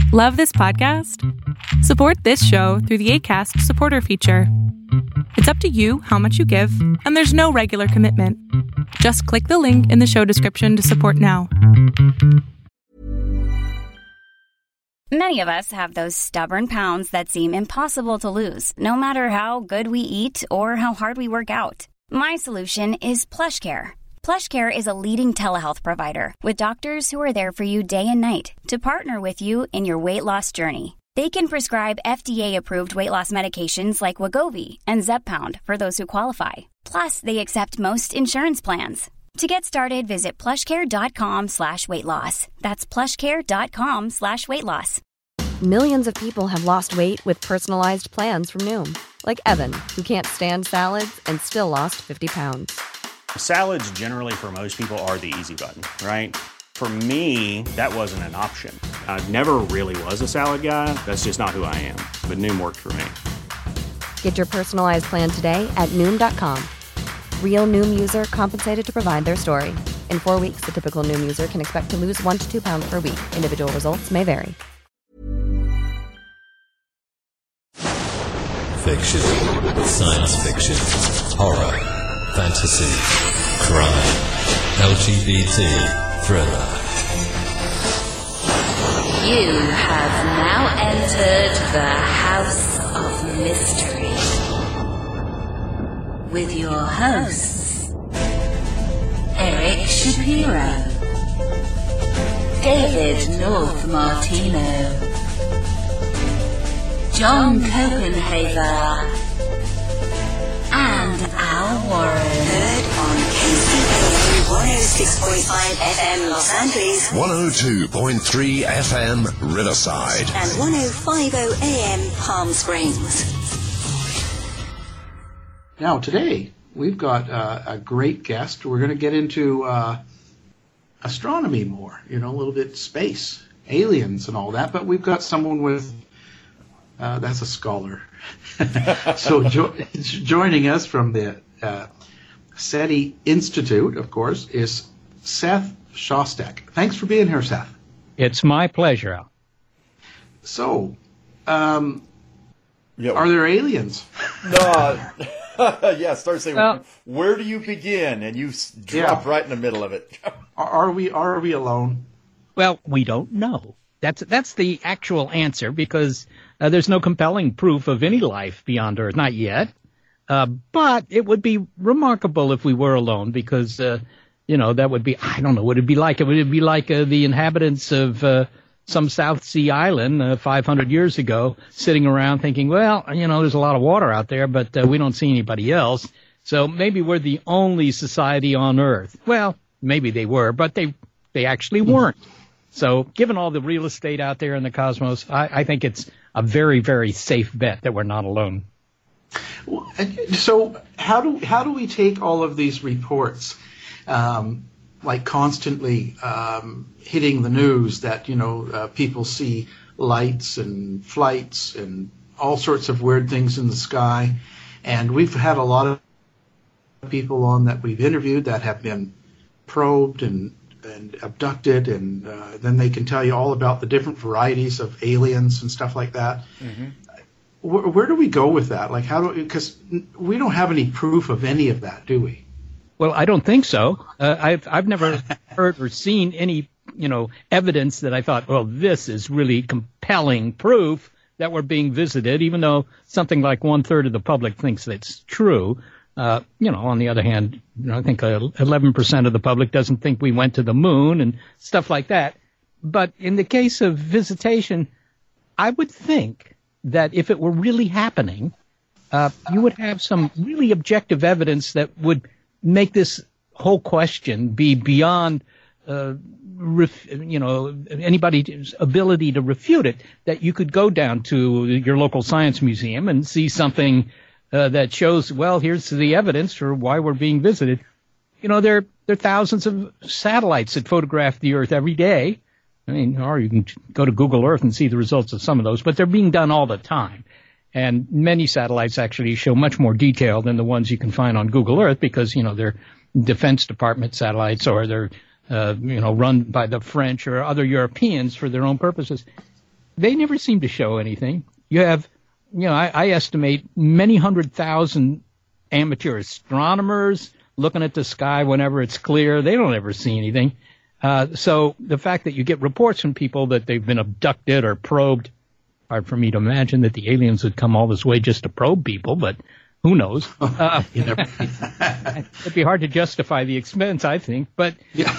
Love this podcast? Support this show through the Acast supporter feature. It's up to you how much you give, and there's no regular commitment. Just click the link in the show description to support now. Many of us have those stubborn pounds that seem impossible to lose, no matter how good we eat or how hard we work out. My solution is PlushCare. PlushCare is a leading telehealth provider with doctors who are there for you day and night to partner with you in your weight loss journey. They can prescribe FDA-approved weight loss medications like Wegovy and Zepbound for those who qualify. Plus, they accept most insurance plans. To get started, visit plushcare.com/weightloss. That's plushcare.com/weightloss. Millions of people have lost weight with personalized plans from Noom. Like Evan, who can't stand salads and still lost 50 pounds. Salads generally for most people are the easy button, right? For me, that wasn't an option. I never really was a salad guy. That's just not who I am. But Noom worked for me. Get your personalized plan today at Noom.com. Real Noom user compensated to provide their story. In 4 weeks, the typical Noom user can expect to lose 1 to 2 pounds per week. Individual results may vary. Fiction, science fiction, horror, fantasy, crime, LGBT, thriller. You have now entered the House of Mystery with your hosts, Eric Shapiro, David North Martino, John Copenhaver, and Al Warren. Heard on KCAA 106.5 FM Los Angeles, 102.3 FM Riverside, and 105.0 AM Palm Springs. Now, today, we've got a great guest. We're going to get into astronomy more, a little bit space, aliens and all that, but we've got someone with, that's a scholar. So joining us from the SETI Institute, of course, is Seth Shostak. Thanks for being here, Seth. It's my pleasure, Al. So, are there aliens? No. Yeah, start saying, where do you begin? And you drop right in the middle of it. Are we alone? Well, we don't know. That's the actual answer, because there's no compelling proof of any life beyond Earth, not yet. But it would be remarkable if we were alone, because, that would be, I don't know what it'd be like. It would be like the inhabitants of some South Sea island 500 years ago sitting around thinking, well, there's a lot of water out there, but we don't see anybody else. So maybe we're the only society on Earth. Well, maybe they were, but they actually weren't. So given all the real estate out there in the cosmos, I think it's a very, very safe bet that we're not alone. So how do we take all of these reports, like constantly hitting the news that, people see lights and flights and all sorts of weird things in the sky. And we've had a lot of people on that we've interviewed that have been probed and abducted, and then they can tell you all about the different varieties of aliens and stuff like that. Mm-hmm. Where do we go with that? Like, because we don't have any proof of any of that, do we? Well, I don't think so. I've never heard or seen any, evidence that I thought, well, this is really compelling proof that we're being visited, even though something like 1/3 of the public thinks that's true. On the other hand, I think 11% of the public doesn't think we went to the moon and stuff like that. But in the case of visitation, I would think that if it were really happening, you would have some really objective evidence that would make this whole question be beyond, anybody's ability to refute it, that you could go down to your local science museum and see something that shows, well, here's the evidence for why we're being visited. There are thousands of satellites that photograph the Earth every day. Or you can go to Google Earth and see the results of some of those, but they're being done all the time. And many satellites actually show much more detail than the ones you can find on Google Earth, because, they're Defense Department satellites, or they're, run by the French or other Europeans for their own purposes. they never seem to show anything. You have, I estimate many 100,000 amateur astronomers looking at the sky whenever it's clear. They don't ever see anything. So the fact that you get reports from people that they've been abducted or probed, hard for me to imagine that the aliens would come all this way just to probe people, but who knows? It'd be hard to justify the expense, I think. But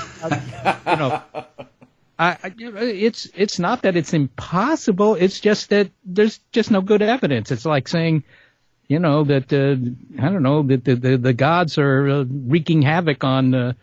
it's not that it's impossible. It's just that there's just no good evidence. It's like saying, that the gods are wreaking havoc on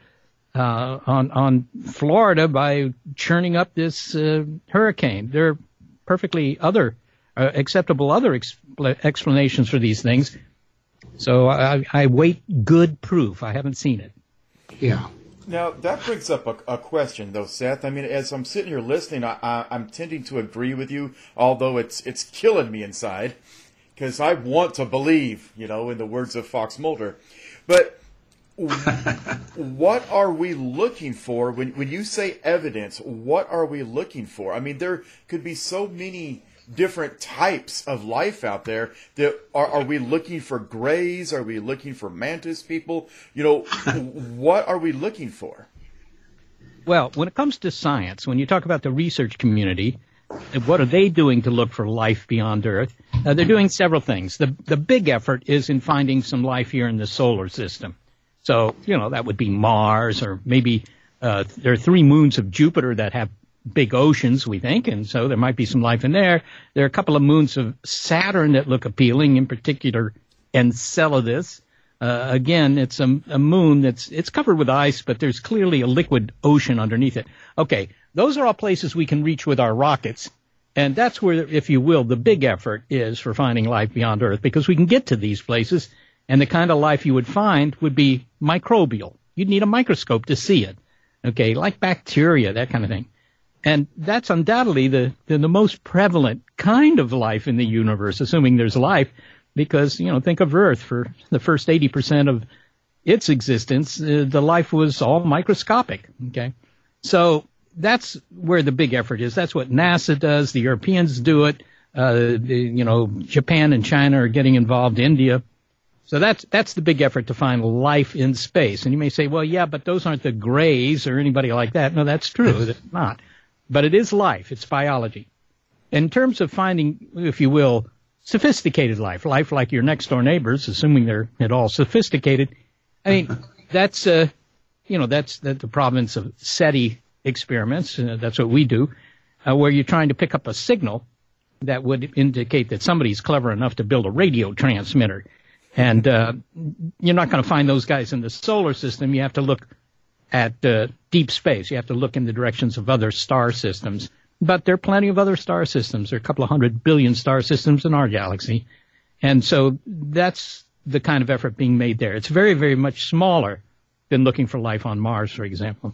Florida by churning up this hurricane. There are perfectly acceptable other explanations for these things. So I wait good proof. I haven't seen it. Yeah. Now, that brings up a question, though, Seth. I mean, as I'm sitting here listening, I'm tending to agree with you, although it's killing me inside, because I want to believe, in the words of Fox Mulder. But what are we looking for? When you say evidence, what are we looking for? I mean, there could be so many different types of life out there. That are we looking for grays? Are we looking for mantis people? What are we looking for? Well, when it comes to science, when you talk about the research community, what are they doing to look for life beyond Earth? They're doing several things. The big effort is in finding some life here in the solar system. So, that would be Mars, or maybe there are 3 moons of Jupiter that have big oceans, we think, and so there might be some life in there. There are a couple of moons of Saturn that look appealing, in particular Enceladus. Again, it's a moon it's covered with ice, but there's clearly a liquid ocean underneath it. Okay, those are all places we can reach with our rockets, and that's where, if you will, the big effort is for finding life beyond Earth, because we can get to these places, and the kind of life you would find would be microbial. You'd need a microscope to see it, okay, like bacteria, that kind of thing. And that's undoubtedly the most prevalent kind of life in the universe, assuming there's life, because, think of Earth. For the first 80% of its existence, the life was all microscopic, okay? So that's where the big effort is. That's what NASA does. The Europeans do it. Japan and China are getting involved, India. So that's the big effort, to find life in space. And you may say, well, yeah, but those aren't the Greys or anybody like that. No, that's true. It's not. But it is life. It's biology. In terms of finding, if you will, sophisticated life like your next-door neighbors, assuming they're at all sophisticated, I mean, that's the province of SETI experiments. That's what we do, where you're trying to pick up a signal that would indicate that somebody's clever enough to build a radio transmitter. And you're not going to find those guys in the solar system. You have to look at deep space. You have to look in the directions of other star systems. But there are plenty of other star systems. There are a couple of 100 billion star systems in our galaxy. And so that's the kind of effort being made there. It's very, very much smaller than looking for life on Mars, for example.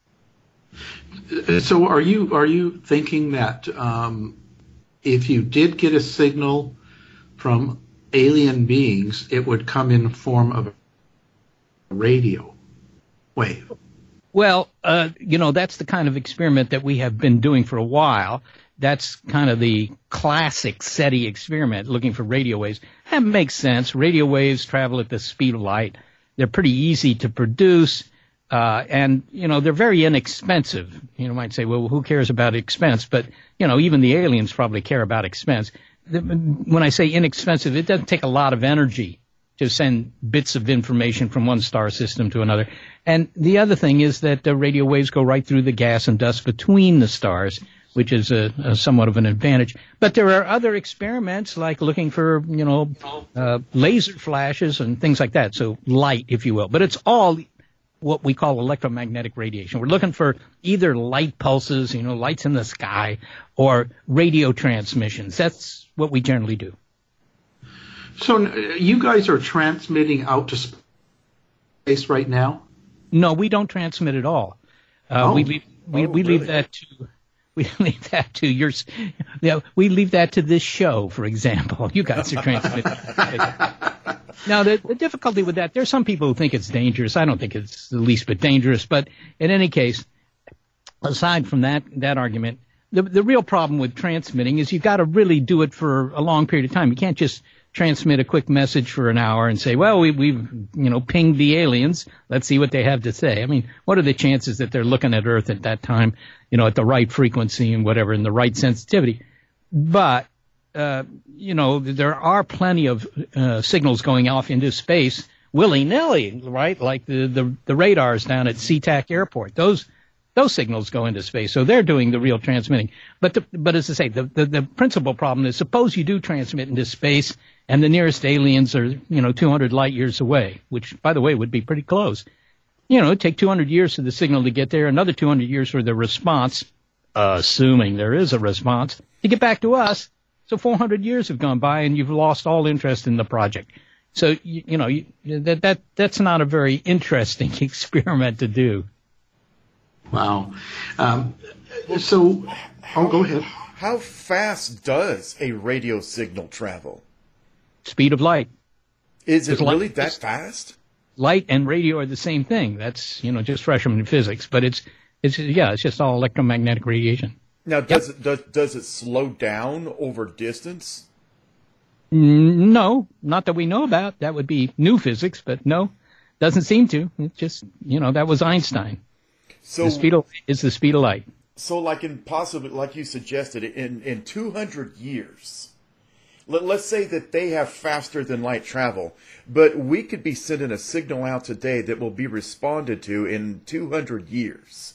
So are you thinking that if you did get a signal from alien beings, it would come in the form of a radio wave? Well, that's the kind of experiment that we have been doing for a while. That's kind of the classic SETI experiment, looking for radio waves. That makes sense. Radio waves travel at the speed of light. They're pretty easy to produce, and, they're very inexpensive. You might say, well, who cares about expense? But, even the aliens probably care about expense. When I say inexpensive, it doesn't take a lot of energy to send bits of information from one star system to another. And the other thing is that the radio waves go right through the gas and dust between the stars, which is a somewhat of an advantage. But there are other experiments like looking for, laser flashes and things like that. So light, if you will. But it's all what we call electromagnetic radiation. We're looking for either light pulses, lights in the sky, or radio transmissions. That's what we generally do. So you guys are transmitting out to space right now? No, we don't transmit at all. We leave that to yours. We leave that to this show, for example. You guys are transmitting. Now, the difficulty with that, there's some people who think it's dangerous. I don't think it's the least bit dangerous. But in any case, aside from that argument, the real problem with transmitting is you've got to really do it for a long period of time. You can't just transmit a quick message for an hour and say, well, we've pinged the aliens. Let's see what they have to say. I mean, what are the chances that they're looking at Earth at that time, at the right frequency and whatever, and the right sensitivity? But, there are plenty of signals going off into space willy-nilly, right? Like the radars down at SeaTac Airport. Those signals go into space, so they're doing the real transmitting. But as I say, the principal problem is, suppose you do transmit into space and the nearest aliens are, 200 light years away, which, by the way, would be pretty close. It'd take 200 years for the signal to get there, another 200 years for the response, assuming there is a response, to get back to us. So 400 years have gone by and you've lost all interest in the project. So, that's not a very interesting experiment to do. Wow. Go ahead. How fast does a radio signal travel? Speed of light. Is it really that fast? Light and radio are the same thing. That's, just freshman physics, but it's just all electromagnetic radiation. Now, does it slow down over distance? No, not that we know about. That would be new physics, but no, doesn't seem to. It just, that was Einstein. So the speed of light is the speed of light. So, like you suggested, in 200 years, let's say that they have faster than light travel, but we could be sending a signal out today that will be responded to in 200 years.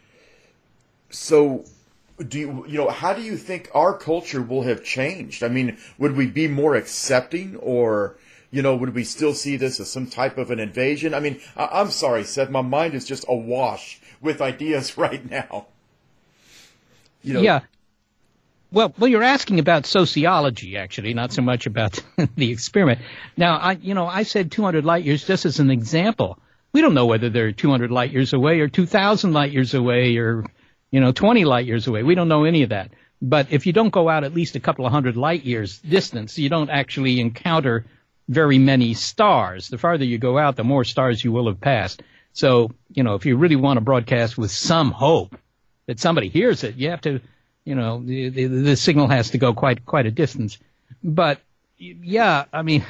So, how do you think our culture will have changed? I mean, would we be more accepting, or, would we still see this as some type of an invasion? I mean, I'm sorry, Seth, my mind is just awash with ideas right now. Yeah. Well, you're asking about sociology, actually, not so much about the experiment. Now, I said 200 light years just as an example. We don't know whether they're 200 light years away or 2,000 light years away or 20 light years away. We don't know any of that. But if you don't go out at least a couple of hundred light years distance, you don't actually encounter very many stars. The farther you go out, the more stars you will have passed. So, if you really want to broadcast with some hope that somebody hears it, you have to, the signal has to go quite a distance. But, yeah, I mean,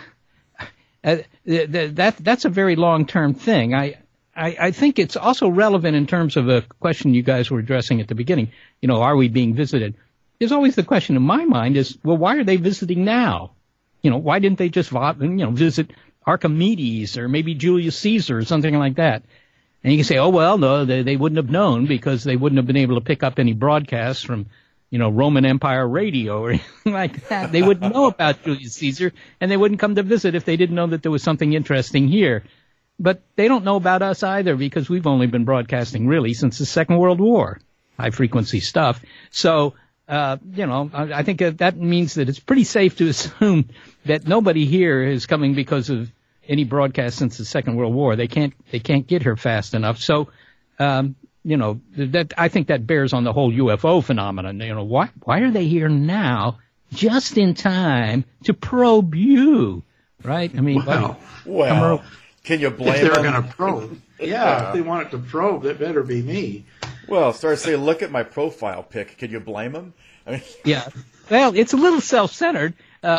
that's a very long-term thing. I think it's also relevant in terms of a question you guys were addressing at the beginning. Are we being visited? There's always the question in my mind is, well, why are they visiting now? Why didn't they just, visit Archimedes or maybe Julius Caesar or something like that? And you can say, oh, well, no, they wouldn't have known because they wouldn't have been able to pick up any broadcasts from, Roman Empire radio or anything like that. They wouldn't know about Julius Caesar, and they wouldn't come to visit if they didn't know that there was something interesting here. But they don't know about us either because we've only been broadcasting really since the Second World War, high-frequency stuff. So, I think that means that it's pretty safe to assume that nobody here is coming because of any broadcast since the Second World War. They can't get here fast enough. So, that I think that bears on the whole UFO phenomenon. Why are they here now, just in time to probe you, right? I mean, well, can you blame them? If they're going to probe. Yeah, if they wanted to probe, that better be me. Well, start saying, look at my profile pic. Can you blame them? I mean, yeah. Well, it's a little self-centered.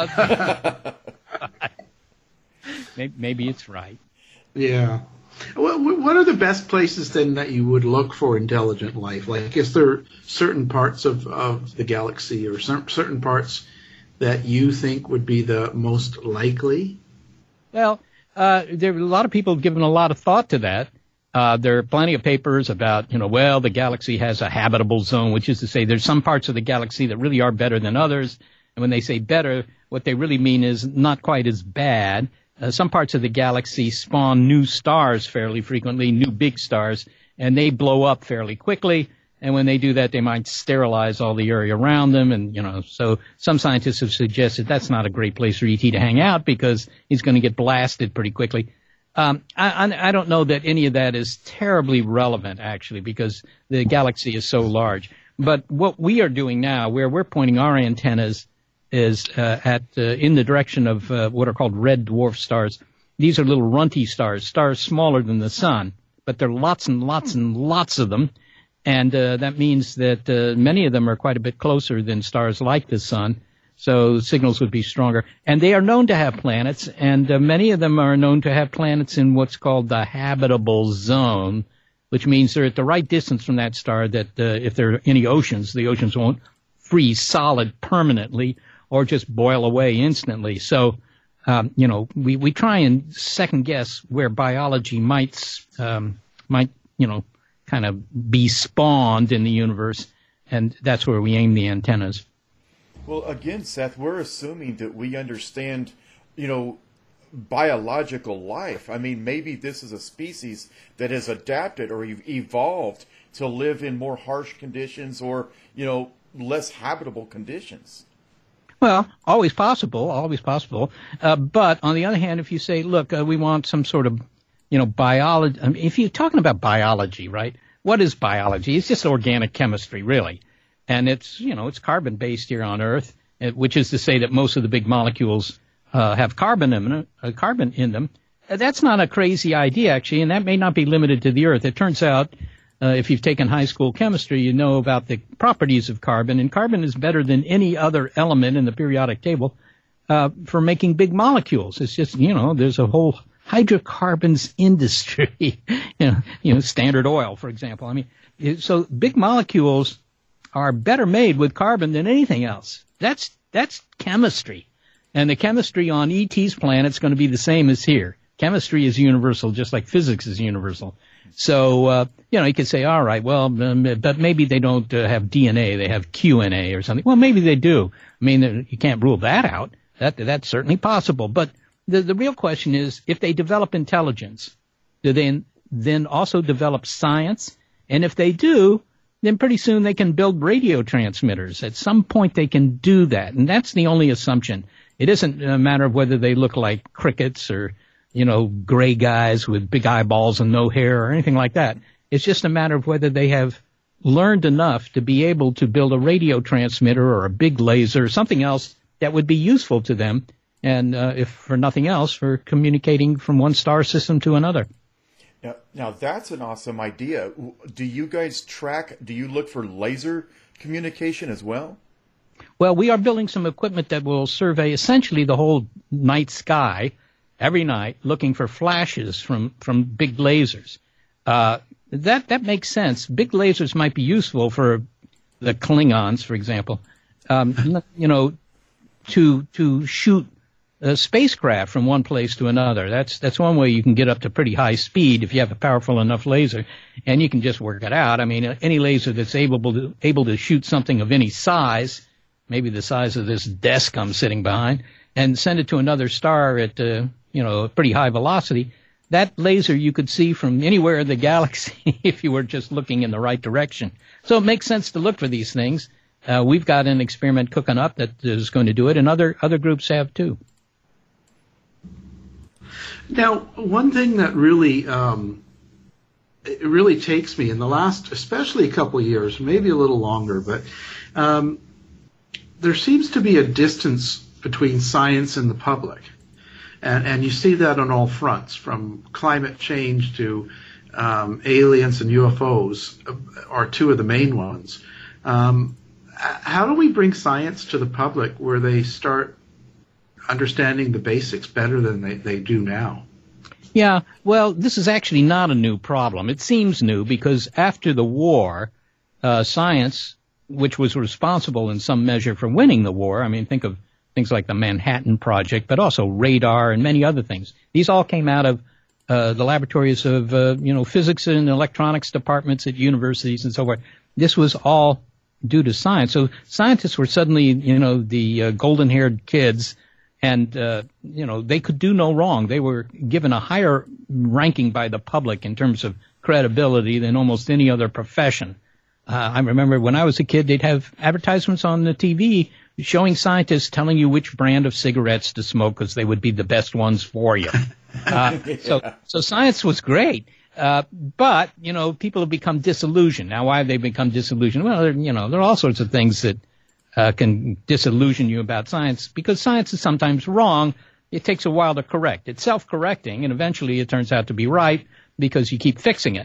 Maybe it's right. Yeah. What are the best places then that you would look for intelligent life? Like, is there certain parts of the galaxy or certain parts that you think would be the most likely? Well, there are a lot of people given a lot of thought to that. There are plenty of papers about, the galaxy has a habitable zone, which is to say there's some parts of the galaxy that really are better than others. And when they say better, what they really mean is not quite as bad. Some parts of the galaxy spawn new stars fairly frequently, new big stars, and they blow up fairly quickly. And when they do that, they might sterilize all the area around them. And, so some scientists have suggested that's not a great place for ET to hang out because he's going to get blasted pretty quickly. I don't know that any of that is terribly relevant, actually, because the galaxy is so large. But what we are doing now, where we're pointing our antennas, is in the direction of what are called red dwarf stars. These are little runty stars smaller than the sun, but there are lots and lots and lots of them. And that means that many of them are quite a bit closer than stars like the sun, so signals would be stronger. And they are known to have planets, and many of them are known to have planets in what's called the habitable zone, which means they're at the right distance from that star that if there are any oceans, the oceans won't freeze solid permanently or just boil away instantly. So, we try and second guess where biology might, kind of be spawned in the universe, and that's where we aim the antennas. Well, again, Seth, we're assuming that we understand, biological life. I mean, maybe this is a species that has adapted or evolved to live in more harsh conditions or, less habitable conditions. Well, always possible. But on the other hand, if you say, look, we want some sort of biology. I mean, if you're talking about biology, right? What is biology? It's just organic chemistry, really. And it's, it's carbon-based here on Earth, which is to say that most of the big molecules have carbon in them. That's not a crazy idea, actually, and that may not be limited to the Earth. It turns out, if you've taken high school chemistry, you know about the properties of carbon, and carbon is better than any other element in the periodic table for making big molecules. It's just, there's a whole hydrocarbons industry, Standard Oil, for example. I mean, so big molecules are better made with carbon than anything else. That's chemistry. And the chemistry on ET's planet is going to be the same as here. Chemistry is universal, just like physics is universal. So, you could say, all right, well, but maybe they don't have DNA. They have QNA or something. Well, maybe they do. I mean, you can't rule that out. That's certainly possible. But the real question is, if they develop intelligence, do they then also develop science? And if they do, then pretty soon they can build radio transmitters. At some point they can do that. And that's the only assumption. It isn't a matter of whether they look like crickets or, gray guys with big eyeballs and no hair or anything like that. It's just a matter of whether they have learned enough to be able to build a radio transmitter or a big laser or something else that would be useful to them. And if for nothing else, for communicating from one star system to another. Now that's an awesome idea. Do you guys do you look for laser communication as well? Well, we are building some equipment that will survey essentially the whole night sky every night, looking for flashes from big lasers. That makes sense. Big lasers might be useful for the Klingons, for example, to shoot a spacecraft from one place to another. That's one way you can get up to pretty high speed if you have a powerful enough laser, and you can just work it out. I mean, any laser that's able to shoot something of any size, maybe the size of this desk I'm sitting behind, and send it to another star at a pretty high velocity. That laser you could see from anywhere in the galaxy if you were just looking in the right direction. So it makes sense to look for these things. We've got an experiment cooking up that is going to do it, and other groups have too. Now, one thing that really it really takes me in the last, especially a couple of years, maybe a little longer, but there seems to be a distance between science and the public. And you see that on all fronts, from climate change to aliens and UFOs are two of the main ones. How do we bring science to the public where they start understanding the basics better than they do now? Yeah, well, this is actually not a new problem. It seems new because after the war, science, which was responsible in some measure for winning the war, I mean, think of things like the Manhattan Project, but also radar and many other things. These all came out of the laboratories of, physics and electronics departments at universities and so forth. This was all due to science. So scientists were suddenly, the golden-haired kids, and, they could do no wrong. They were given a higher ranking by the public in terms of credibility than almost any other profession. I remember when I was a kid, they'd have advertisements on the TV showing scientists telling you which brand of cigarettes to smoke because they would be the best ones for you. So science was great. But, people have become disillusioned. Now, why have they become disillusioned? Well, there are all sorts of things that can disillusion you about science because science is sometimes wrong. It takes a while to correct. It's self-correcting, and eventually it turns out to be right because you keep fixing it.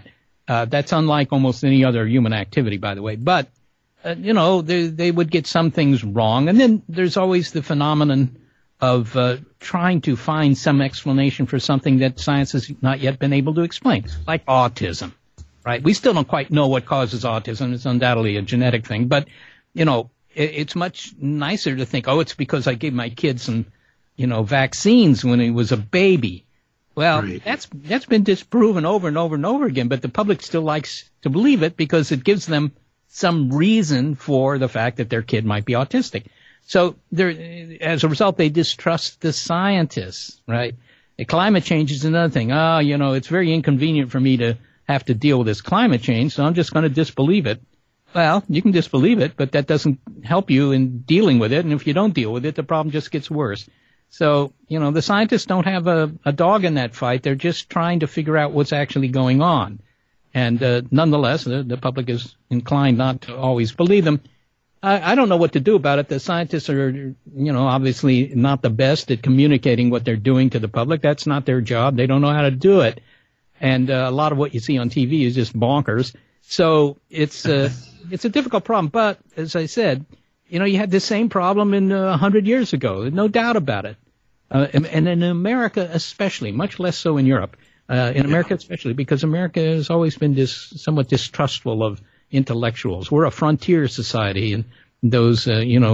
That's unlike almost any other human activity, by the way. But, they would get some things wrong. And then there's always the phenomenon of trying to find some explanation for something that science has not yet been able to explain, like autism, right? We still don't quite know what causes autism. It's undoubtedly a genetic thing. But, it's much nicer to think, it's because I gave my kid some, vaccines when he was a baby. Well, right. That's been disproven over and over and over again, but the public still likes to believe it because it gives them some reason for the fact that their kid might be autistic. So as a result, they distrust the scientists, right? Climate change is another thing. It's very inconvenient for me to have to deal with this climate change, so I'm just going to disbelieve it. Well, you can disbelieve it, but that doesn't help you in dealing with it. And if you don't deal with it, the problem just gets worse. So, the scientists don't have a dog in that fight. They're just trying to figure out what's actually going on. And nonetheless, the public is inclined not to always believe them. I don't know what to do about it. The scientists are, obviously not the best at communicating what they're doing to the public. That's not their job. They don't know how to do it. And a lot of what you see on TV is just bonkers. So it's a difficult problem. But as I said, you had the same problem in 100 years ago. No doubt about it. And in America especially, much less so in Europe. In America especially, because America has always been somewhat distrustful of intellectuals. We're a frontier society, and those,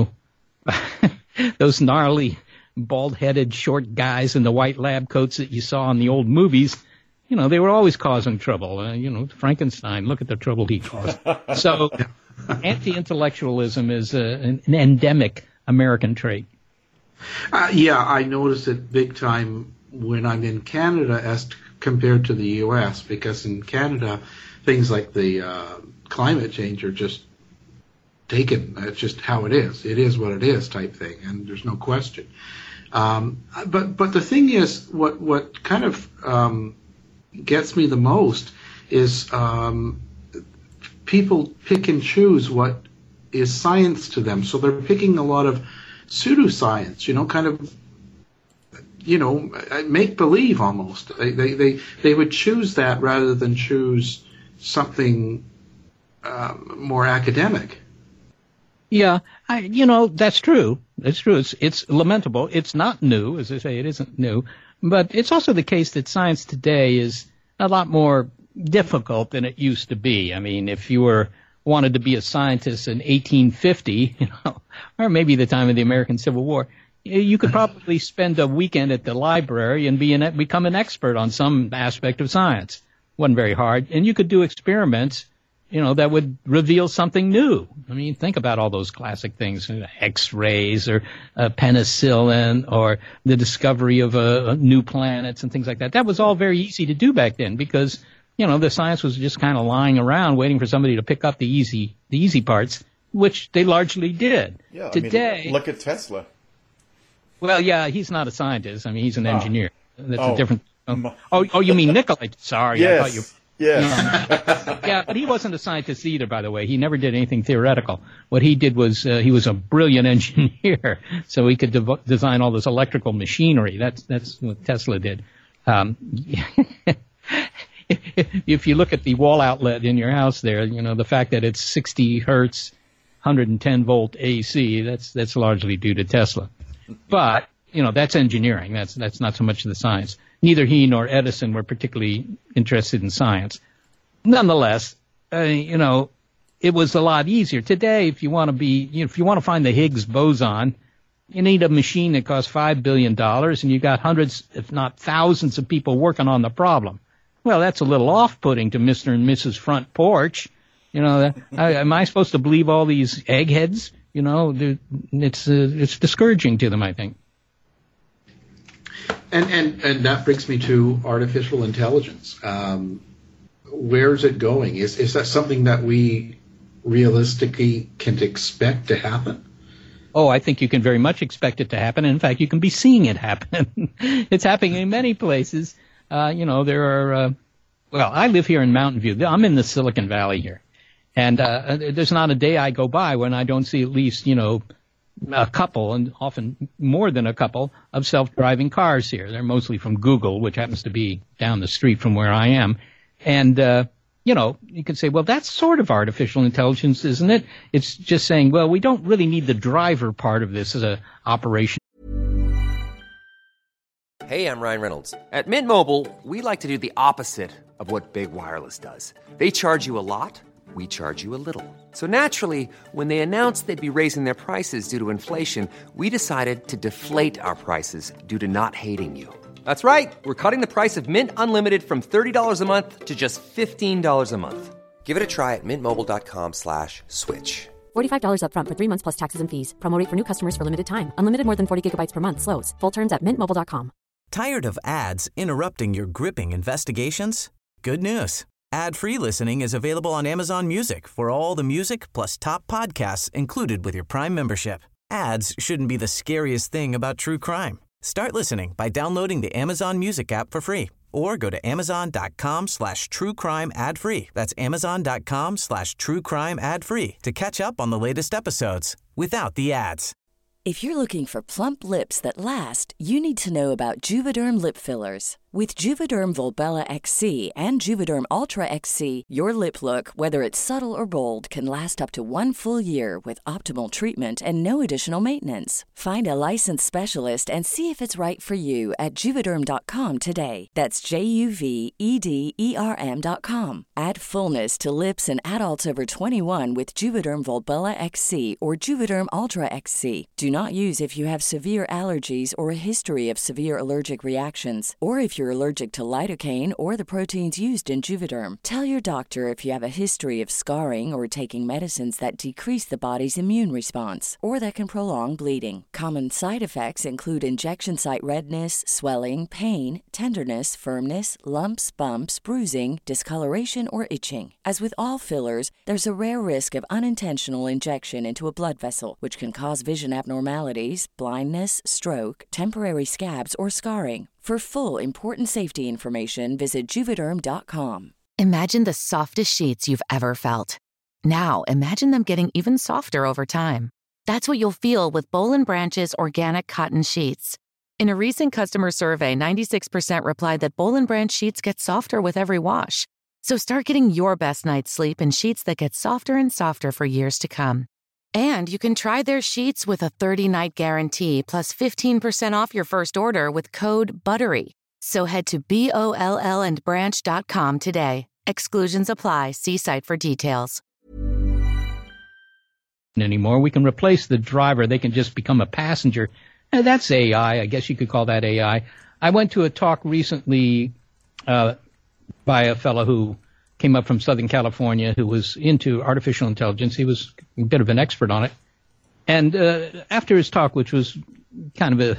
those gnarly, bald-headed, short guys in the white lab coats that you saw in the old movies, they were always causing trouble. Frankenstein, look at the trouble he caused. So anti-intellectualism is an endemic American trait. I notice it big time when I'm in Canada as compared to the U.S., because in Canada, things like the climate change are just taken. It's just how it is. It is what it is type thing, and there's no question. But the thing is, what kind of gets me the most is people pick and choose what is science to them. So they're picking a lot of pseudoscience, kind of, make believe almost. They would choose that rather than choose something more academic. Yeah, that's true. That's true. It's lamentable. It's not new, as I say. It isn't new, but it's also the case that science today is a lot more difficult than it used to be. I mean, if you wanted to be a scientist in 1850, or maybe the time of the American Civil War, you could probably spend a weekend at the library and become an expert on some aspect of science. Wasn't very hard, and you could do experiments, that would reveal something new. I mean, think about all those classic things, X-rays or penicillin or the discovery of new planets and things like that. That was all very easy to do back then because, the science was just kind of lying around waiting for somebody to pick up the easy parts, which they largely did. Yeah, today, look at Tesla. Well, yeah, he's not a scientist. I mean, he's an engineer. That's a different. Oh, you mean Nikola? Sorry, yes. I thought you. Yes. Yeah, but he wasn't a scientist either, by the way. He never did anything theoretical. What he did was he was a brilliant engineer, so he could design all this electrical machinery. That's what Tesla did. If you look at the wall outlet in your house there, the fact that it's 60 hertz, 110 volt AC, that's largely due to Tesla. But, that's engineering. That's not so much the science. Neither he nor Edison were particularly interested in science. Nonetheless, it was a lot easier. Today, if you want to find the Higgs boson, you need a machine that costs $5 billion, and you got hundreds, if not thousands, of people working on the problem. Well, that's a little off-putting to Mr. and Mrs. Front Porch. Am I supposed to believe all these eggheads? It's discouraging to them, I think. And that brings me to artificial intelligence. Where's it going? Is that something that we realistically can expect to happen? Oh, I think you can very much expect it to happen. In fact, you can be seeing it happen. It's happening in many places. There are, I live here in Mountain View. I'm in the Silicon Valley here. And there's not a day I go by when I don't see at least, a couple, and often more than a couple, of self-driving cars here. They're mostly from Google, which happens to be down the street from where I am. And, you can say, well, that's sort of artificial intelligence, isn't it? It's just saying, well, we don't really need the driver part of this as an operation. Hey, I'm Ryan Reynolds. At Mint Mobile, we like to do the opposite of what Big Wireless does. They charge you a lot, we charge you a little. So naturally, when they announced they'd be raising their prices due to inflation, we decided to deflate our prices due to not hating you. That's right. We're cutting the price of Mint Unlimited from $30 a month to just $15 a month. Give it a try at mintmobile.com/switch. $45 up front for 3 months plus taxes and fees. Promo rate for new customers for limited time. Unlimited more than 40 gigabytes per month slows. Full terms at mintmobile.com. Tired of ads interrupting your gripping investigations? Good news. Ad-free listening is available on Amazon Music for all the music plus top podcasts included with your Prime membership. Ads shouldn't be the scariest thing about true crime. Start listening by downloading the Amazon Music app for free or go to amazon.com/truecrime ad-free. That's amazon.com/truecrime ad-free to catch up on the latest episodes without the ads. If you're looking for plump lips that last, you need to know about Juvederm lip fillers. With Juvederm Volbella XC and Juvederm Ultra XC, your lip look, whether it's subtle or bold, can last up to 1 full year with optimal treatment and no additional maintenance. Find a licensed specialist and see if it's right for you at Juvederm.com today. That's JUVEDERM.com. Add fullness to lips in adults over 21 with Juvederm Volbella XC or Juvederm Ultra XC. Do not use if you have severe allergies or a history of severe allergic reactions, or if you're allergic to lidocaine or the proteins used in Juvederm. Tell your doctor if you have a history of scarring or taking medicines that decrease the body's immune response or that can prolong bleeding. Common side effects include injection site redness, swelling, pain, tenderness, firmness, lumps, bumps, bruising, discoloration, or itching. As with all fillers, there's a rare risk of unintentional injection into a blood vessel, which can cause vision abnormalities, blindness, stroke, temporary scabs, or scarring. For full important safety information, visit Juvederm.com. Imagine the softest sheets you've ever felt. Now, imagine them getting even softer over time. That's what you'll feel with Boll & Branch's organic cotton sheets. In a recent customer survey, 96% replied that Boll & Branch sheets get softer with every wash. So start getting your best night's sleep in sheets that get softer and softer for years to come. And you can try their sheets with a 30-night guarantee plus 15% off your first order with code BUTTERY. So head to BOLLandbranch.com today. Exclusions apply. See site for details. Anymore, we can replace the driver. They can just become a passenger. And that's AI. I guess you could call that AI. I went to a talk recently by a fellow who came up from Southern California who was into artificial intelligence. He was a bit of an expert on it. And after his talk, which was kind of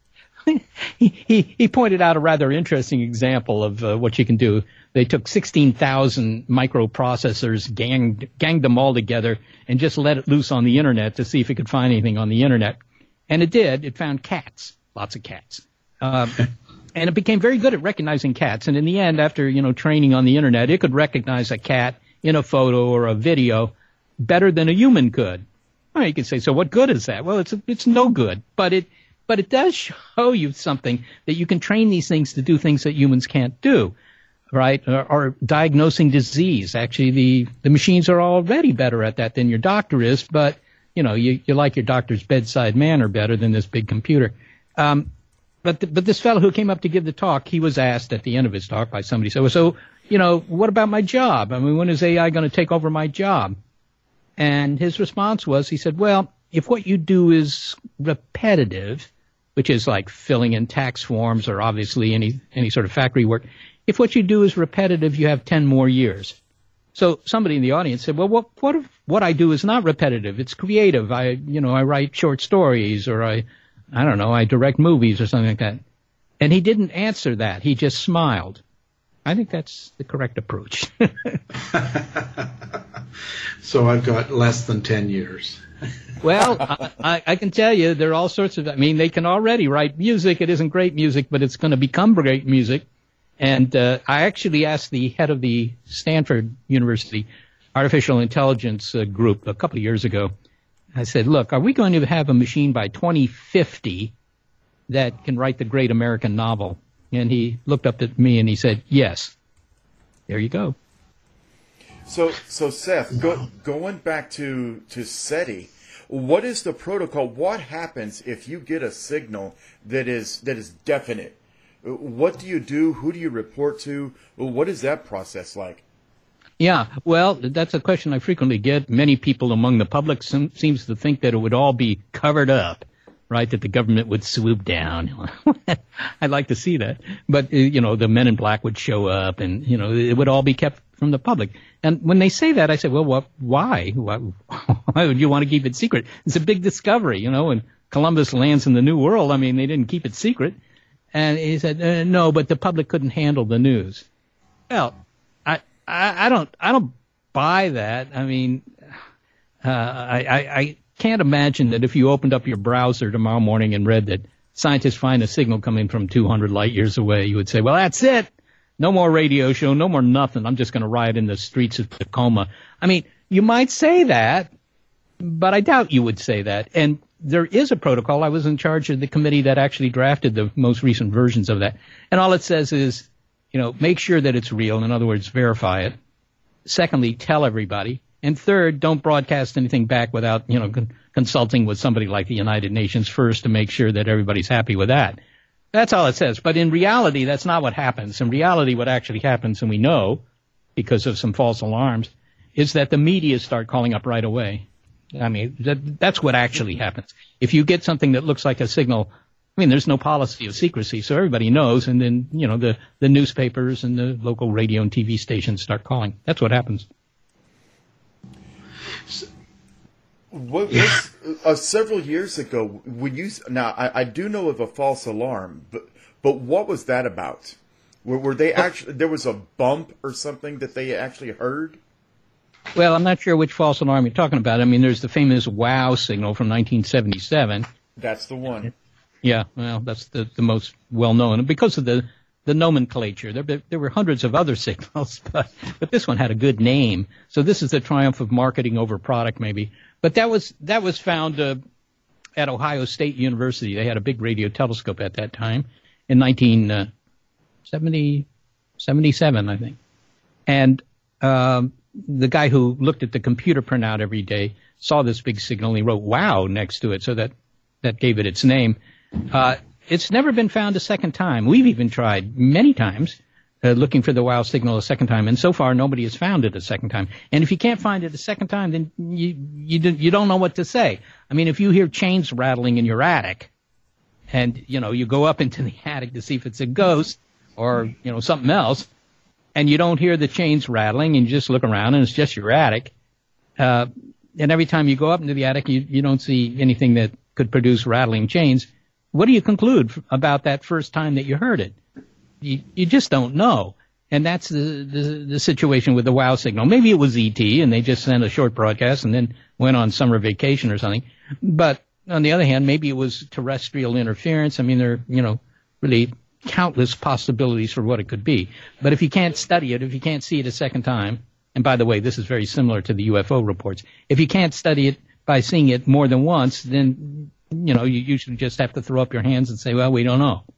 he pointed out a rather interesting example of what you can do. They took 16,000 microprocessors, ganged them all together, and just let it loose on the Internet to see if it could find anything on the Internet. And it did. It found cats, lots of cats. And it became very good at recognizing cats. And in the end, after, training on the Internet, it could recognize a cat in a photo or a video better than a human could. Well, you could say, so what good is that? Well, it's no good. But it does show you something that you can train these things to do things that humans can't do, right? Or diagnosing disease. Actually, the machines are already better at that than your doctor is. But, you like your doctor's bedside manner better than this big computer. But this fellow who came up to give the talk, he was asked at the end of his talk by somebody, so what about my job? I mean, when is AI going to take over my job? And his response was, he said, well, if what you do is repetitive, which is like filling in tax forms or obviously any sort of factory work, if what you do is repetitive, you have 10 more years. So somebody in the audience said, well, what if what I do is not repetitive? It's creative. I write short stories or I direct movies or something like that. And he didn't answer that. He just smiled. I think that's the correct approach. So I've got less than 10 years. Well, I can tell you there are all sorts of, they can already write music. It isn't great music, but it's going to become great music. And I actually asked the head of the Stanford University Artificial Intelligence group a couple of years ago, I said, look, are we going to have a machine by 2050 that can write the great American novel? And he looked up at me and he said, yes. There you go. So Seth, going back to SETI, what is the protocol? What happens if you get a signal that is definite? What do you do? Who do you report to? What is that process like? Yeah, well, that's a question I frequently get. Many people among the public seems to think that it would all be covered up, right, that the government would swoop down. I'd like to see that. But, the men in black would show up and, it would all be kept from the public. And when they say that, I say, well, why? Why would you want to keep it secret? It's a big discovery, when Columbus lands in the New World. I mean, they didn't keep it secret. And he said, no, but the public couldn't handle the news. Well, I don't buy that. I mean, I can't imagine that if you opened up your browser tomorrow morning and read that scientists find a signal coming from 200 light years away, you would say, well, that's it. No more radio show, no more nothing. I'm just going to riot in the streets of Tacoma. I mean, you might say that, but I doubt you would say that. And there is a protocol. I was in charge of the committee that actually drafted the most recent versions of that. And all it says is, make sure that it's real. In other words, verify it. Secondly, tell everybody. And third, don't broadcast anything back without, consulting with somebody like the United Nations first to make sure that everybody's happy with that. That's all it says. But in reality, that's not what happens. In reality, what actually happens, and we know because of some false alarms, is that the media start calling up right away. I mean, that's what actually happens. If you get something that looks like a signal, I mean, there's no policy of secrecy, so everybody knows, and then, the newspapers and the local radio and TV stations start calling. That's what happens. What was, several years ago, I do know of a false alarm, but what was that about? Were they actually, there was a bump or something that they actually heard? Well, I'm not sure which false alarm you're talking about. I mean, there's the famous WOW signal from 1977. That's the one. Yeah, well, that's the most well-known. And because of the nomenclature, there were hundreds of other signals, but this one had a good name. So this is the triumph of marketing over product, maybe. But that was found at Ohio State University. They had a big radio telescope at that time in 1977, I think. And the guy who looked at the computer printout every day saw this big signal, and he wrote "wow" next to it, so that gave it its name. It's never been found a second time. We've even tried many times looking for the WOW signal a second time, and so far nobody has found it a second time. And if you can't find it a second time, then you don't know what to say. I mean, if you hear chains rattling in your attic, and you go up into the attic to see if it's a ghost or something else, and you don't hear the chains rattling, and you just look around and it's just your attic, and every time you go up into the attic, you don't see anything that could produce rattling chains, what do you conclude about that first time that you heard it? You just don't know. And that's the situation with the WOW signal. Maybe it was ET and they just sent a short broadcast and then went on summer vacation or something. But on the other hand, maybe it was terrestrial interference. I mean, there are, really countless possibilities for what it could be. But if you can't study it, if you can't see it a second time, and by the way, this is very similar to the UFO reports, if you can't study it by seeing it more than once, then, you usually just have to throw up your hands and say, well, we don't know.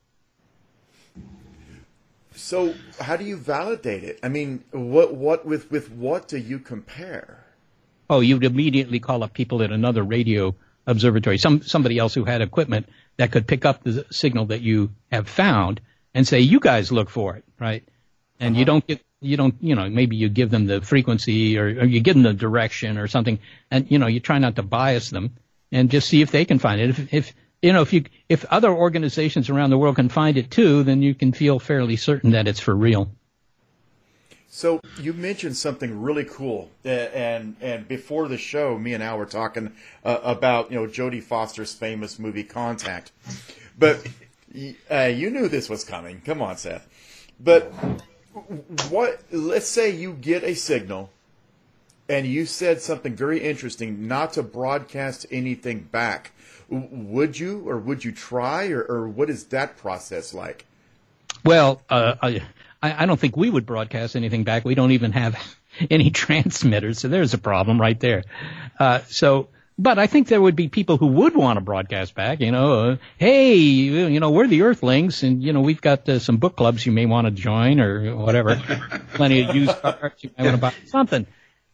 So how do you validate it? I mean, with what do you compare? Oh, you'd immediately call up people at another radio observatory, somebody else who had equipment that could pick up the signal that you have found and say, you guys look for it, right? And maybe you give them the frequency or you give them the direction or something, and, you try not to bias them and just see if they can find it. If other organizations around the world can find it too, then you can feel fairly certain that it's for real. So you mentioned something really cool, and before the show, me and Al were talking about Jodie Foster's famous movie Contact, but you knew this was coming. Come on, Seth. But let's say you get a signal, and you said something very interesting, not to broadcast anything back. Would you try, or what is that process like? Well, I don't think we would broadcast anything back. We don't even have any transmitters, so there's a problem right there. But I think there would be people who would want to broadcast back, hey, we're the Earthlings, and, we've got some book clubs you may want to join or whatever. Plenty of used cars, you may want to buy something.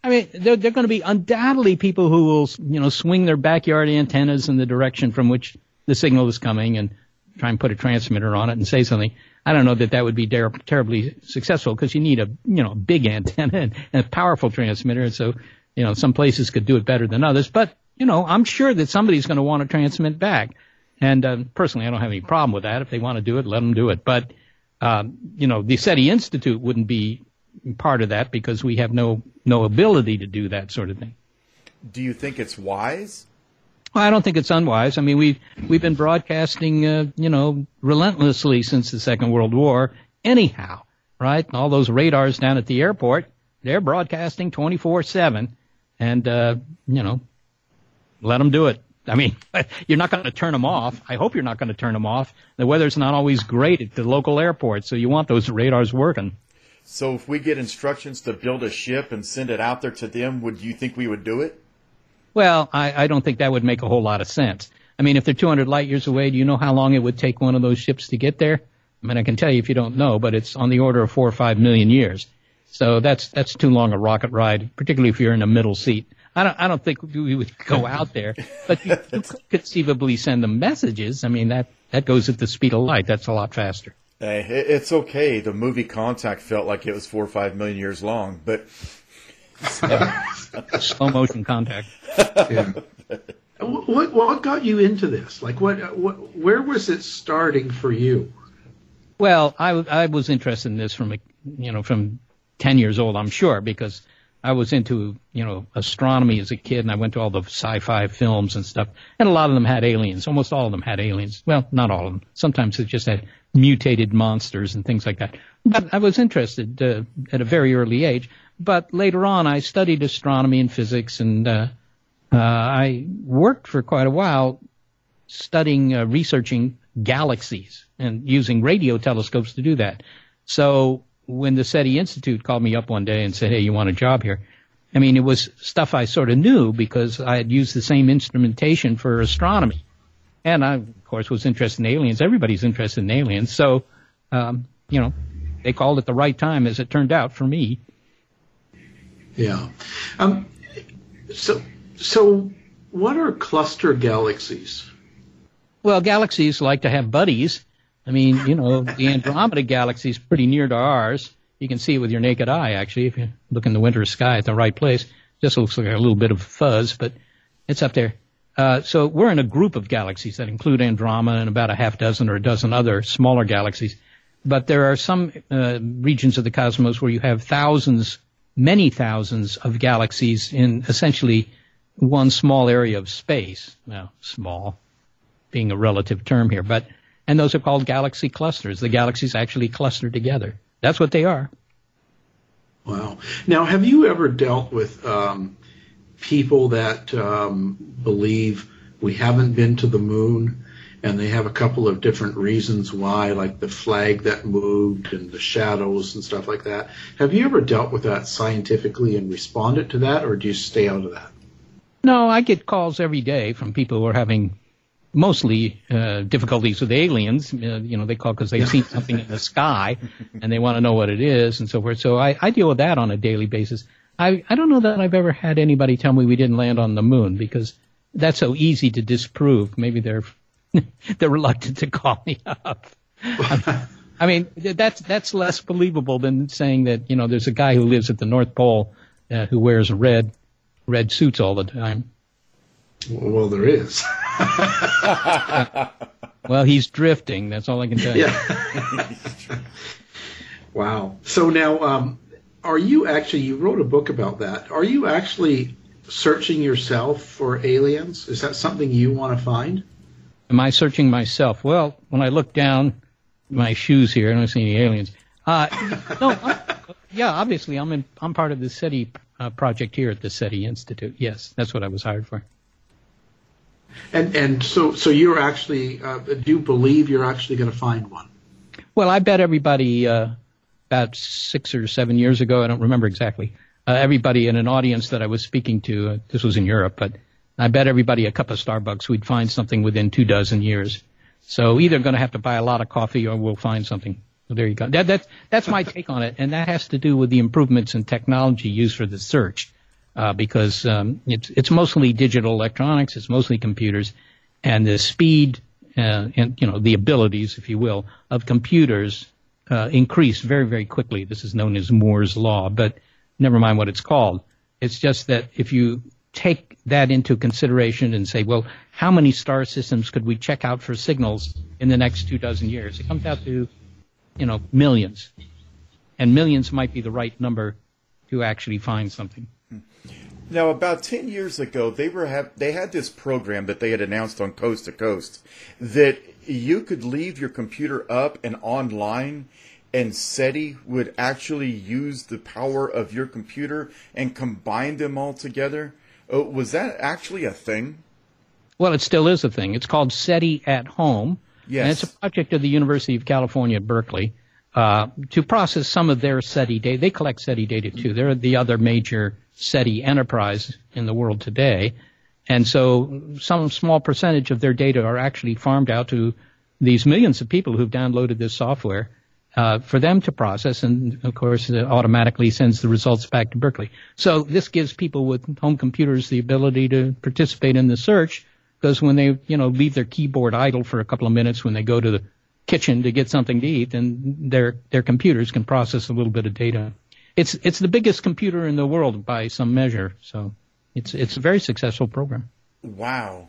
I mean, there are going to be undoubtedly people who will, swing their backyard antennas in the direction from which the signal is coming and try and put a transmitter on it and say something. I don't know that would be terribly successful because you need a big antenna and a powerful transmitter. So, some places could do it better than others. But, I'm sure that somebody's going to want to transmit back. And personally, I don't have any problem with that. If they want to do it, let them do it. But, the SETI Institute wouldn't be part of that because we have no ability to do that sort of thing. Do you think it's wise? Well, I don't think it's unwise. I mean, we've been broadcasting, relentlessly since the Second World War anyhow, right? All those radars down at the airport, they're broadcasting 24/7 and, let them do it. I mean, you're not going to turn them off. I hope you're not going to turn them off. The weather's not always great at the local airport, so you want those radars working. So if we get instructions to build a ship and send it out there to them, would you think we would do it? Well, I don't think that would make a whole lot of sense. I mean, if they're 200 light years away, do you know how long it would take one of those ships to get there? I mean, I can tell you if you don't know, but it's on the order of 4 or 5 million years. So that's too long a rocket ride, particularly if you're in a middle seat. I don't think we would go out there, but you could conceivably send them messages. I mean, that goes at the speed of light. That's a lot faster. Hey, it's okay. The movie Contact felt like it was 4 or 5 million years long, but slow motion contact. Yeah. What got you into this? Like, where was it starting for you? Well, I was interested in this from 10 years old, I'm sure, because I was into, astronomy as a kid, and I went to all the sci-fi films and stuff, and a lot of them had aliens. Almost all of them had aliens. Well, not all of them. Sometimes it just had mutated monsters and things like that. But I was interested at a very early age. But later on, I studied astronomy and physics, and I worked for quite a while studying, researching galaxies and using radio telescopes to do that. So when the SETI Institute called me up one day and said, hey, you want a job here? I mean, it was stuff I sort of knew because I had used the same instrumentation for astronomy. And I, of course, was interested in aliens. Everybody's interested in aliens. So, they called at the right time, as it turned out, for me. Yeah. So what are cluster galaxies? Well, galaxies like to have buddies. I mean, the Andromeda galaxy is pretty near to ours. You can see it with your naked eye, actually, if you look in the winter sky at the right place. Just looks like a little bit of fuzz, but it's up there. So we're in a group of galaxies that include Andromeda and about a half dozen or a dozen other smaller galaxies. But there are some regions of the cosmos where you have thousands, many thousands of galaxies in essentially one small area of space. Now, small being a relative term here, and those are called galaxy clusters. The galaxies actually cluster together. That's what they are. Wow. Now, have you ever dealt with people that believe we haven't been to the moon, and they have a couple of different reasons why, like the flag that moved and the shadows and stuff like that? Have you ever dealt with that scientifically and responded to that, or do you stay out of that? No, I get calls every day from people who are having mostly difficulties with aliens. They call because they've seen something in the sky and they want to know what it is and so forth. So I deal with that on a daily basis. I don't know that I've ever had anybody tell me we didn't land on the moon because that's so easy to disprove. Maybe they're reluctant to call me up. I mean, that's less believable than saying that, there's a guy who lives at the North Pole who wears red suits all the time. Well, there is. Well, he's drifting. That's all I can tell you. Yeah. Wow. So now, are you actually, you wrote a book about that. Are you actually searching yourself for aliens? Is that something you want to find? Am I searching myself? Well, when I look down my shoes here, I don't see any aliens. No, obviously, I'm part of the SETI project here at the SETI Institute. Yes, that's what I was hired for. And so you're actually, do you believe you're actually going to find one? Well, I bet everybody about 6 or 7 years ago, I don't remember exactly, everybody in an audience that I was speaking to, this was in Europe, but I bet everybody a cup of Starbucks we'd find something within 24 years. So either going to have to buy a lot of coffee or we'll find something. So there you go. That's my take on it, and that has to do with the improvements in technology used for the search. because it's mostly digital electronics, it's mostly computers, and the speed and the abilities, if you will, of computers increase very, very quickly. This is known as Moore's law, but never mind what it's called. It's just that if you take that into consideration and say, well, how many star systems could we check out for signals in the next 24 years? It comes out to, millions. And millions might be the right number to actually find something. Now, about 10 years ago, they had this program that they had announced on Coast to Coast that you could leave your computer up and online, and SETI would actually use the power of your computer and combine them all together. Was that actually a thing? Well, it still is a thing. It's called SETI at Home. Yes. And it's a project of the University of California at Berkeley to process some of their SETI data. They collect SETI data, too. They're the other major SETI enterprise in the world today. And so some small percentage of their data are actually farmed out to these millions of people who've downloaded this software for them to process, and, of course, it automatically sends the results back to Berkeley. So this gives people with home computers the ability to participate in the search, because when they, leave their keyboard idle for a couple of minutes when they go to the kitchen to get something to eat, then their computers can process a little bit of data. It's the biggest computer in the world by some measure, so it's a very successful program. Wow.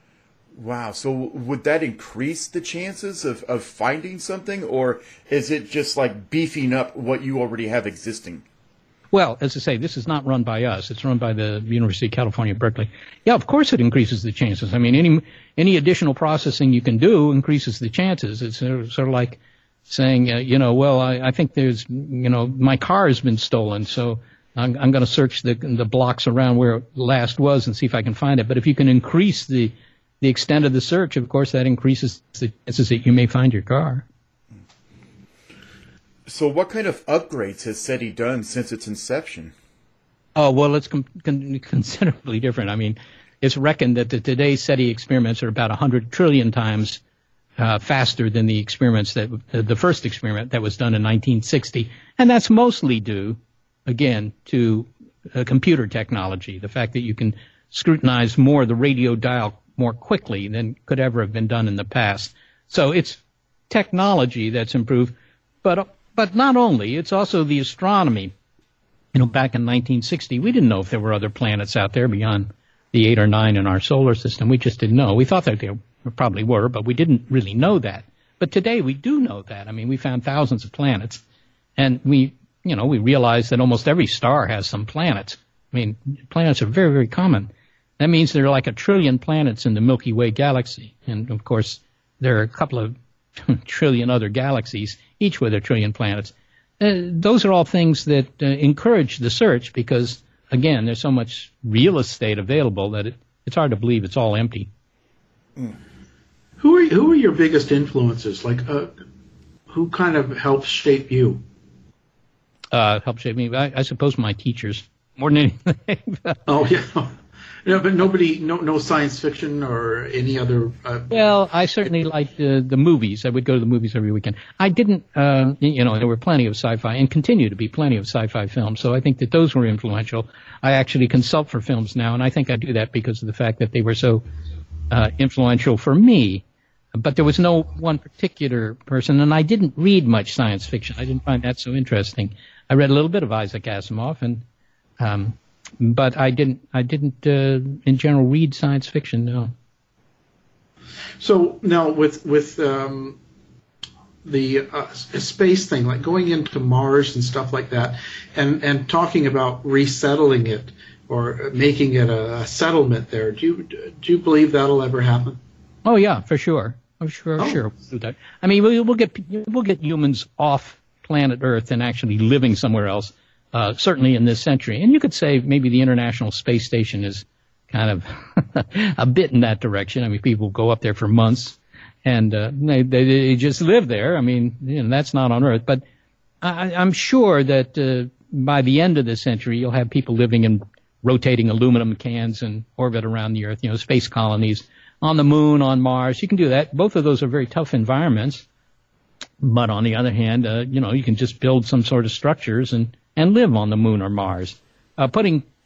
So would that increase the chances of finding something, or is it just like beefing up what you already have existing? Well, as I say, this is not run by us. It's run by the University of California, Berkeley. Yeah, of course it increases the chances. I mean, any additional processing you can do increases the chances. It's sort of like saying, I think there's, my car has been stolen, so I'm going to search the blocks around where it last was and see if I can find it. But if you can increase the extent of the search, of course, that increases the chances that you may find your car. So what kind of upgrades has SETI done since its inception? Oh, well, it's considerably different. I mean, it's reckoned that today's SETI experiments are about 100 trillion times faster than the experiments the first experiment that was done in 1960. And that's mostly due, again, to computer technology, the fact that you can scrutinize more the radio dial more quickly than could ever have been done in the past. So it's technology that's improved, but not only, it's also the astronomy. Back in 1960, we didn't know if there were other planets out there beyond the 8 or 9 in our solar system. We just didn't know. We thought that there probably were, but we didn't really know that. But today we do know that. I mean, we found thousands of planets, and we realize that almost every star has some planets. I mean, planets are very, very common. That means there are like 1 trillion planets in the Milky Way galaxy. And, of course, there are a couple of trillion other galaxies, each with 1 trillion planets. Those are all things that encourage the search because, again, there's so much real estate available that it's hard to believe it's all empty. Who are your biggest influences? Like, who kind of helps shape you? Help shape me? I suppose my teachers, more than anything. Oh, yeah. No, but no science fiction or any other. Well, I certainly liked the movies. I would go to the movies every weekend. I didn't, there were plenty of sci-fi and continue to be plenty of sci-fi films. So I think that those were influential. I actually consult for films now, and I think I do that because of the fact that they were so influential for me. But there was no one particular person, and I didn't read much science fiction. I didn't find that so interesting. I read a little bit of Isaac Asimov, and but I didn't in general read science fiction. No. So now with the space thing, like going into Mars and stuff like that, and talking about resettling it or making it a settlement there, do you believe that'll ever happen? Oh yeah, for sure. Sure we'll do that. I mean, we'll get humans off planet Earth and actually living somewhere else. Certainly in this century. And you could say maybe the International Space Station is kind of a bit in that direction. I mean, people go up there for months and they just live there. I mean, that's not on Earth. But I'm sure that by the end of the century, you'll have people living in rotating aluminum cans in orbit around the Earth, space colonies on the Moon, on Mars. You can do that. Both of those are very tough environments. But on the other hand, you can just build some sort of structures and live on the Moon or Mars. Putting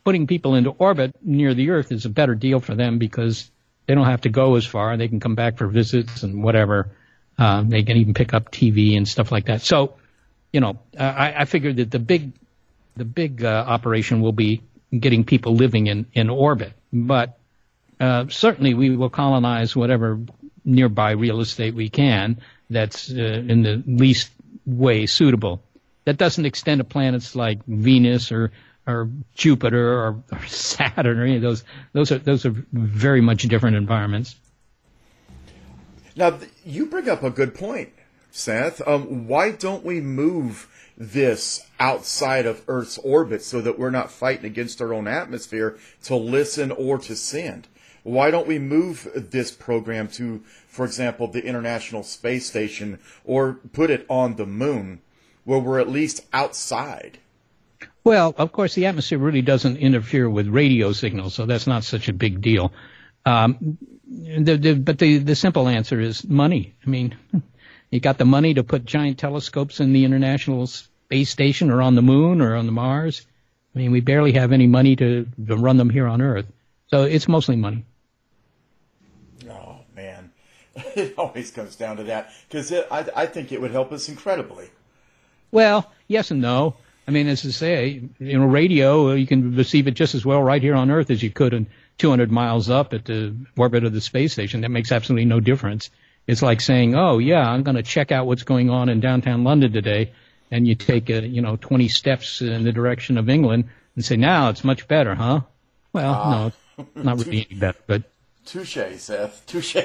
putting people into orbit near the Earth is a better deal for them because they don't have to go as far. They can come back for visits and whatever. They can even pick up TV and stuff like that. So, I figured that the big operation will be getting people living in orbit. But certainly we will colonize whatever nearby real estate we can that's in the least way suitable. That doesn't extend to planets like Venus or Jupiter or Saturn or any of those. Those are very much different environments. Now, you bring up a good point, Seth. Why don't we move this outside of Earth's orbit so that we're not fighting against our own atmosphere to listen or to send? Why don't we move this program to, for example, the International Space Station or put it on the moon where we're at least outside? Well, of course, the atmosphere really doesn't interfere with radio signals, so that's not such a big deal. But the simple answer is money. I mean, you got the money to put giant telescopes in the International Space Station or on the moon or on the Mars. I mean, we barely have any money to run them here on Earth. So it's mostly money. Oh, man. It always comes down to that because I think it would help us incredibly. Well, yes and no. I mean, as I say, radio, you can receive it just as well right here on Earth as you could in 200 miles up at the orbit of the space station. That makes absolutely no difference. It's like saying, oh, yeah, I'm going to check out what's going on in downtown London today, and you take, 20 steps in the direction of England and say, now it's much better, huh? Well, no, not really any better, but... Touche, Seth, touche.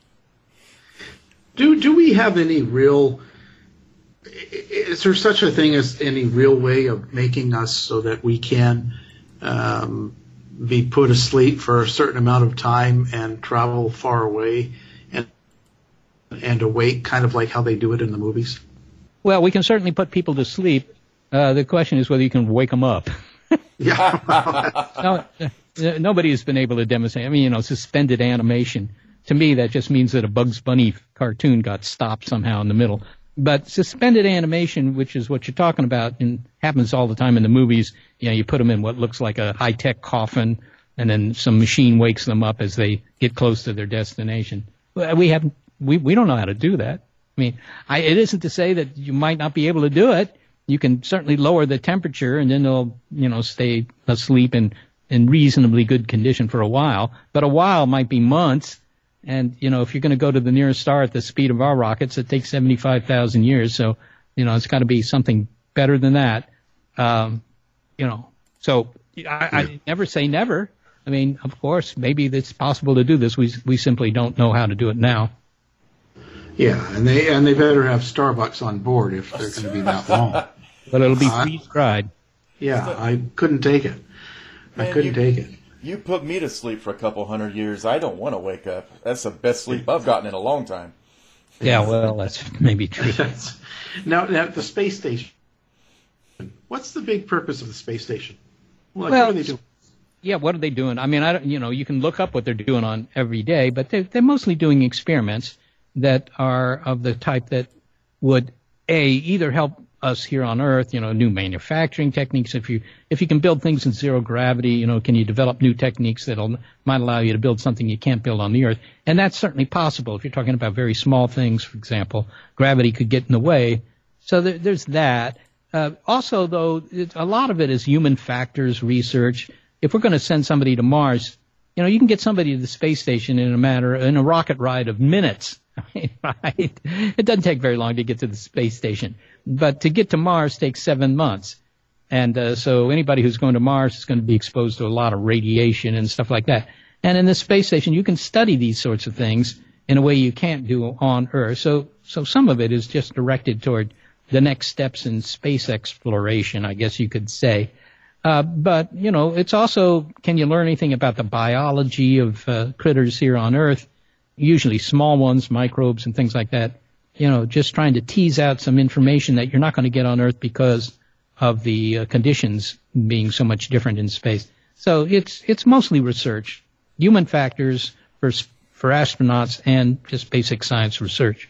Do we have any real... Is there such a thing as any real way of making us so that we can be put asleep for a certain amount of time and travel far away and awake, kind of like how they do it in the movies? Well, we can certainly put people to sleep. The question is whether you can wake them up. Yeah. Nobody has been able to demonstrate. I mean, suspended animation. To me, that just means that a Bugs Bunny cartoon got stopped somehow in the middle. But suspended animation, which is what you're talking about, and happens all the time in the movies, you put them in what looks like a high-tech coffin, and then some machine wakes them up as they get close to their destination. We don't know how to do that. I mean, it isn't to say that you might not be able to do it. You can certainly lower the temperature, and then they'll, stay asleep in reasonably good condition for a while. But a while might be months. And, if you're going to go to the nearest star at the speed of our rockets, it takes 75,000 years. So, it's got to be something better than that. So I never say never. I mean, of course, maybe it's possible to do this. We simply don't know how to do it now. Yeah, and they better have Starbucks on board if they're going to be that long. But it'll be freeze-dried. Yeah, I couldn't take it. I couldn't take it. You put me to sleep for a couple hundred years. I don't want to wake up. That's the best sleep I've gotten in a long time. Yeah, well, that's maybe true. Now, the space station. What's the big purpose of the space station? What are they doing? Yeah, what are they doing? I mean, you can look up what they're doing on every day, but they're mostly doing experiments that are of the type that would either help us here on Earth, new manufacturing techniques. If you can build things in zero gravity, can you develop new techniques that might allow you to build something you can't build on the Earth? And that's certainly possible. If you're talking about very small things, for example, gravity could get in the way. So there's that. Also, though, a lot of it is human factors research. If we're going to send somebody to Mars, you can get somebody to the space station in a rocket ride of minutes. Right? It doesn't take very long to get to the space station. But to get to Mars takes 7 months. And so anybody who's going to Mars is going to be exposed to a lot of radiation and stuff like that. And in the space station, you can study these sorts of things in a way you can't do on Earth. So some of it is just directed toward the next steps in space exploration, I guess you could say. But, it's also, can you learn anything about the biology of critters here on Earth? Usually small ones, microbes and things like that. Just trying to tease out some information that you're not going to get on Earth because of the conditions being so much different in space. So it's mostly research, human factors for astronauts, and just basic science research.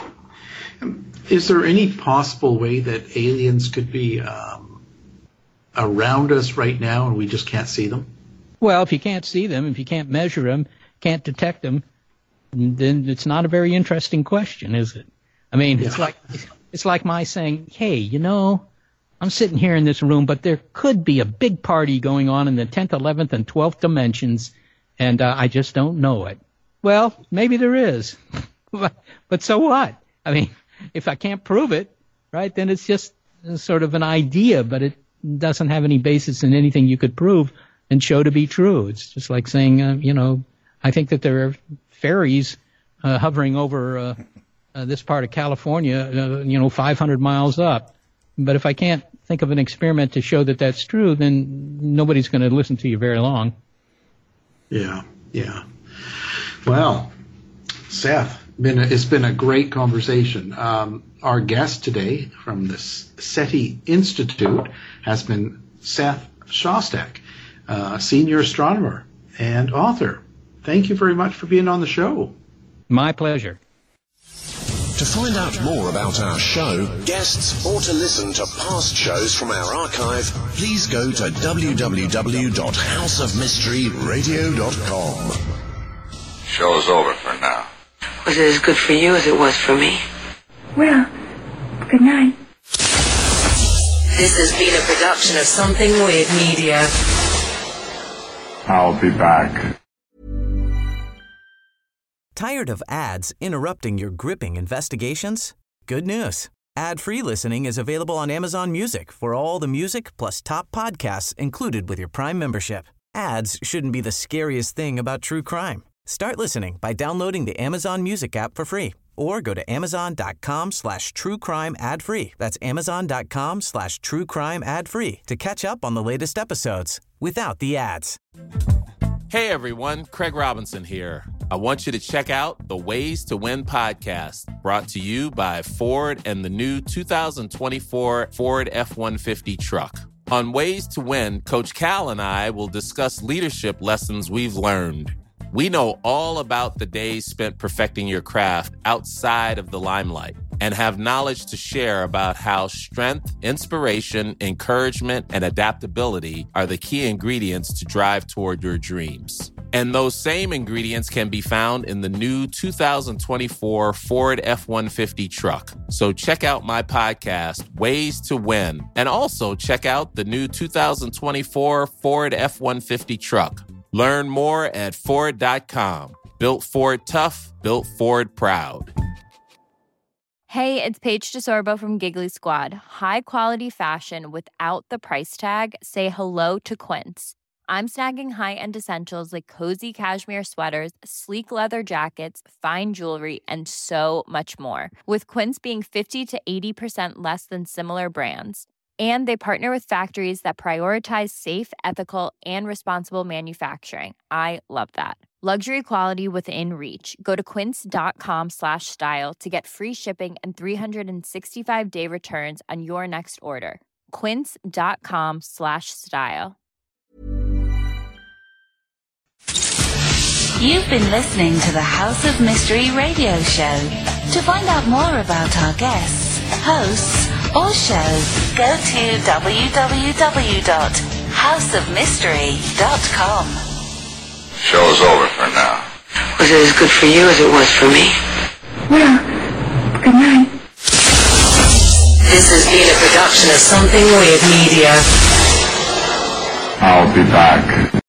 Is there any possible way that aliens could be around us right now and we just can't see them? Well, if you can't see them, if you can't measure them, can't detect them, then it's not a very interesting question, is it? I mean, it's like my saying, hey, you know, I'm sitting here in this room, but there could be a big party going on in the 10th, 11th, and 12th dimensions, and I just don't know it. Well, maybe there is. But so what? I mean, if I can't prove it, right, then it's just sort of an idea, but it doesn't have any basis in anything you could prove and show to be true. It's just like saying, you know, I think that there are fairies hovering over this part of California, 500 miles up. But if I can't think of an experiment to show that that's true, then nobody's going to listen to you very long. Yeah. Well, Seth, it's been a great conversation. Our guest today from the SETI Institute has been Seth Shostak, senior astronomer and author. Thank you very much for being on the show. My pleasure. To find out more about our show, guests, or to listen to past shows from our archive, please go to www.houseofmysteryradio.com. Show's over for now. Was it as good for you as it was for me? Well, good night. This has been a production of Something Weird Media. I'll be back. Tired of ads interrupting your gripping investigations? Good news. Ad-free listening is available on Amazon Music for all the music plus top podcasts included with your Prime membership. Ads shouldn't be the scariest thing about true crime. Start listening by downloading the Amazon Music app for free or go to amazon.com/truecrime ad-free. That's amazon.com/truecrime ad-free to catch up on the latest episodes without the ads. Hey everyone, Craig Robinson here. I want you to check out the Ways to Win podcast, brought to you by Ford and the new 2024 Ford F-150 truck. On Ways to Win, Coach Cal and I will discuss leadership lessons we've learned. We know all about the days spent perfecting your craft outside of the limelight and have knowledge to share about how strength, inspiration, encouragement, and adaptability are the key ingredients to drive toward your dreams. And those same ingredients can be found in the new 2024 Ford F-150 truck. So check out my podcast, Ways to Win, and also check out the new 2024 Ford F-150 truck. Learn more at Ford.com. Built Ford tough, built Ford proud. Hey, it's Paige DeSorbo from Giggly Squad. High quality fashion without the price tag. Say hello to Quince. I'm snagging high-end essentials like cozy cashmere sweaters, sleek leather jackets, fine jewelry, and so much more. With Quince being 50 to 80% less than similar brands. And they partner with factories that prioritize safe, ethical, and responsible manufacturing. I love that. Luxury quality within reach. Go to quince.com/style to get free shipping and 365-day returns on your next order. Quince.com/style. You've been listening to the House of Mystery radio show. To find out more about our guests, hosts, or shows, go to www.houseofmystery.com. Show's over for now. Was it as good for you as it was for me? Well, good night. This has been a production of Something Weird Media. I'll be back.